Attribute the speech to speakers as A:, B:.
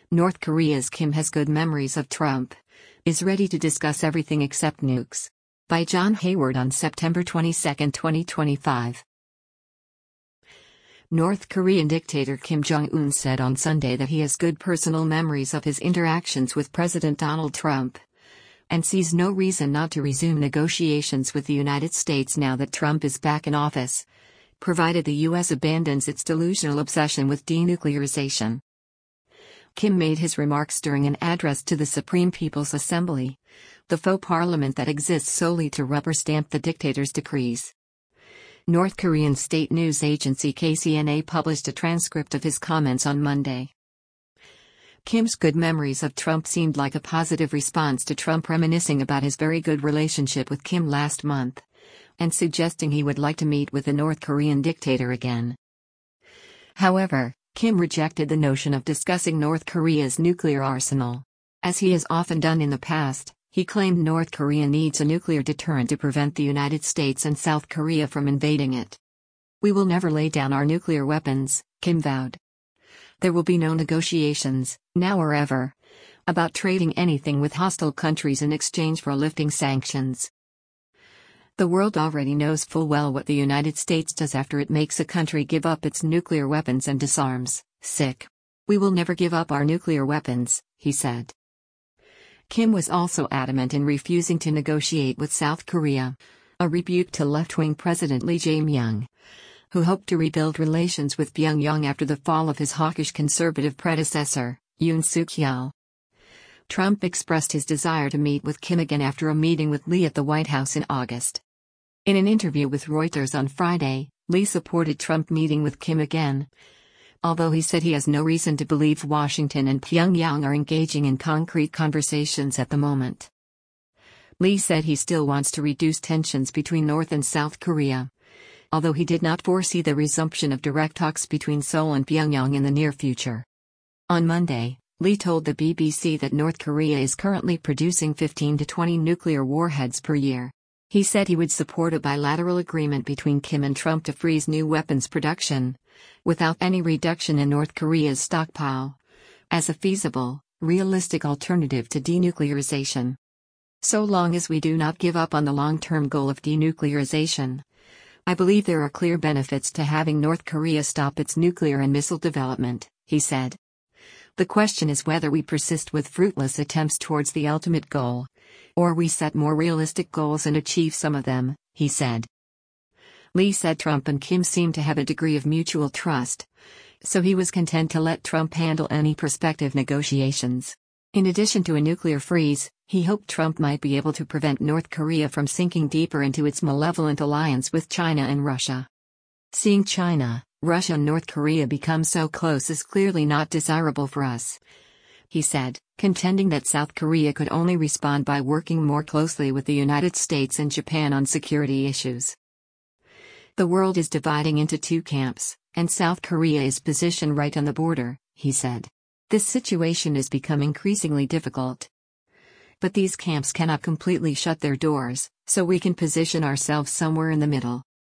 A: North Korea's Kim has good memories of Trump. Is ready to discuss everything except nukes. By John Hayward on September 22, 2025. North Korean dictator Kim Jong-un said on Sunday that he has good personal memories of his interactions with President Donald Trump, and sees no reason not to resume negotiations with the United States now that Trump is back in office, provided the U.S. abandons its delusional obsession with denuclearization. Kim made his remarks during an address to the Supreme People's Assembly, the faux parliament that exists solely to rubber-stamp the dictator's decrees. North Korean state news agency KCNA published a transcript of his comments on Monday. Kim's good memories of Trump seemed like a positive response to Trump reminiscing about his very good relationship with Kim last month, and suggesting he would like to meet with the North Korean dictator again. However, Kim rejected the notion of discussing North Korea's nuclear arsenal. As he has often done in the past, he claimed North Korea needs a nuclear deterrent to prevent the United States and South Korea from invading it. "We will never lay down our nuclear weapons," Kim vowed. "There will be no negotiations, now or ever, about trading anything with hostile countries in exchange for lifting sanctions. The world already knows full well what the United States does after it makes a country give up its nuclear weapons and disarms. We will never give up our nuclear weapons," he said. Kim was also adamant in refusing to negotiate with South Korea, a rebuke to left-wing President Lee Jae-myung, who hoped to rebuild relations with Pyongyang after the fall of his hawkish conservative predecessor, Yoon Suk-yeol. Trump expressed his desire to meet with Kim again after a meeting with Lee at the White House in August. In an interview with Reuters on Friday, Lee supported Trump meeting with Kim again, although he said he has no reason to believe Washington and Pyongyang are engaging in concrete conversations at the moment. Lee said he still wants to reduce tensions between North and South Korea, although he did not foresee the resumption of direct talks between Seoul and Pyongyang in the near future. On Monday, Lee told the BBC that North Korea is currently producing 15 to 20 nuclear warheads per year. He said he would support a bilateral agreement between Kim and Trump to freeze new weapons production, without any reduction in North Korea's stockpile, as a feasible, realistic alternative to denuclearization. "So long as we do not give up on the long-term goal of denuclearization, I believe there are clear benefits to having North Korea stop its nuclear and missile development," he said. "The question is whether we persist with fruitless attempts towards the ultimate goal, or we set more realistic goals and achieve some of them," he said. Lee said Trump and Kim seemed to have a degree of mutual trust, so he was content to let Trump handle any prospective negotiations. In addition to a nuclear freeze, he hoped Trump might be able to prevent North Korea from sinking deeper into its malevolent alliance with China and Russia. "Seeing China, Russia and North Korea become so close is clearly not desirable for us," he said, contending that South Korea could only respond by working more closely with the United States and Japan on security issues. "The world is dividing into two camps, and South Korea is positioned right on the border," he said. "This situation is becoming increasingly difficult. But these camps cannot completely shut their doors, so we can position ourselves somewhere in the middle."